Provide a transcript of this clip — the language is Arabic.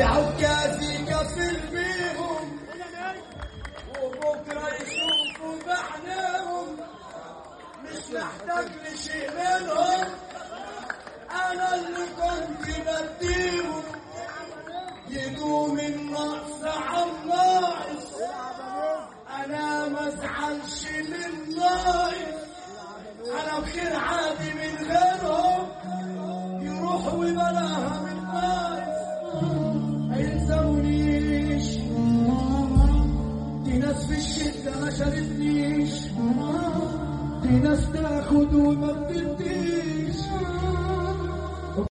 العكازي كفل بيهم وبكره يشوفوا بعينيهم مش محتاج لشيء منهم انا اللي كنت بديهم يدوم النقص عالناقص انا ما ازعلش من ناقص انا بخير عادي من غيرهم يروح وبلاها من ناقص ما يلزمونيش دي ناس في الشدة ما شالتنيش دي ناس تاخد وما